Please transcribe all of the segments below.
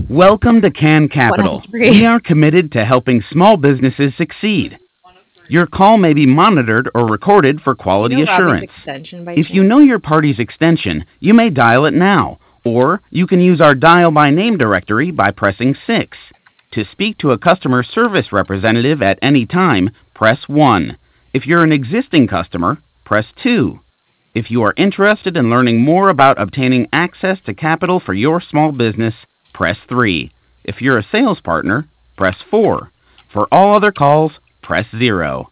Welcome to Can Capital. 103. We are committed to helping small businesses succeed. Your call may be monitored or recorded for quality You know Robbie's assurance. extension by If you chance? know your party's extension, you may dial it now, or you can use our dial by name directory by pressing 6. To speak to a customer service representative at any time, press 1. If you're an existing customer, press 2. If you are interested in learning more about obtaining access to capital for your small business, press 3. If you're a sales partner, press 4. For all other calls, press 0.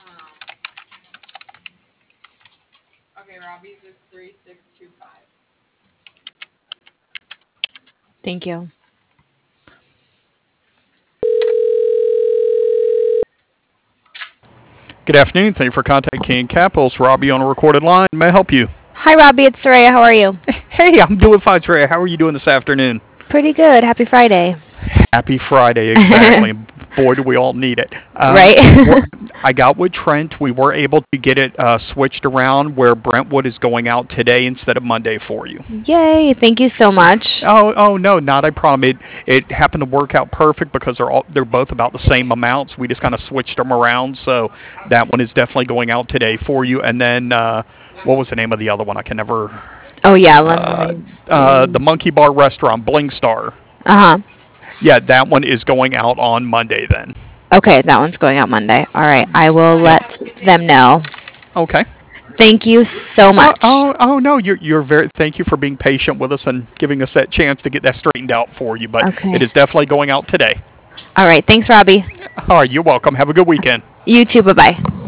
Thank you. Good afternoon. Thank you for contacting King Capitals. Robbie on a recorded line. May I help you? Hi, Robbie. It's Soraya. How are you? Hey, I'm doing fine, Trey. How are you doing this afternoon? Pretty good. Happy Friday. Happy Friday, exactly. Boy, do we all need it. Right? I got with Trent. We were able to get it switched around where Brentwood is going out today instead of Monday for you. Yay. Thank you so much. Oh no, not a problem. It happened to work out perfect because they're both about the same amounts. We just kind of switched them around, so that one is definitely going out today for you. And then what was the name of the other one? I can never. Oh, yeah. Let me see. The Monkey Bar Restaurant, Bling Star. Uh-huh. Yeah, that one is going out on Monday then. Okay, that one's going out Monday. All right. I will let them know. Okay. Thank you so much. Oh no, you're very. Thank you for being patient with us and giving us that chance to get that straightened out for you. But Okay. it is definitely going out today. All right. Thanks, Robbie. All right, you're welcome. Have a good weekend. You too. Bye-bye.